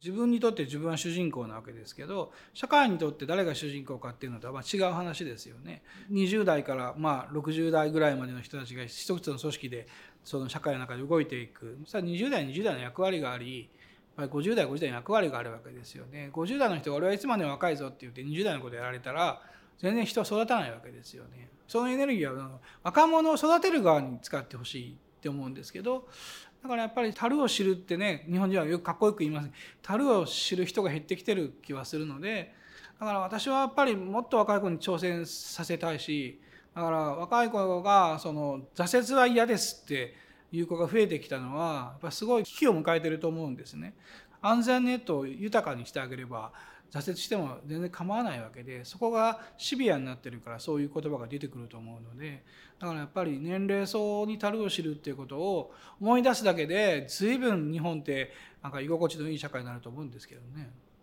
自分にとって自分は主人公なわけですけど、社会にとって誰が主人公かっていうのとは違う話ですよね。20代から60代ぐらいまでの人たちが一つの組織でその社会の中で動いていく。それは20代20代の役割があり、50代50代の役割があるわけですよね。50代の人が俺はいつまでも若いぞって言って20代のことやられたら全然人は育たないわけですよね。そのエネルギーは若者を育てる側に使ってほしいって思うんですけど、だからやっぱり樽を知るってね、日本人はよくかっこよく言います。樽を知る人が減ってきてる気はするので、だから私はやっぱりもっと若い子に挑戦させたいし、だから若い子がその挫折は嫌ですっていう子が増えてきたのはやっぱすごい危機を迎えてると思うんですね。安全ネットを豊かにしてあげれば挫折しても全然構わないわけで、そこがシビアになってるからそういう言葉が出てくると思うので、だからやっぱり年齢層に樽を知るっていうことを思い出すだけで随分日本ってなんか居心地のいい社会になると思うんですけどね。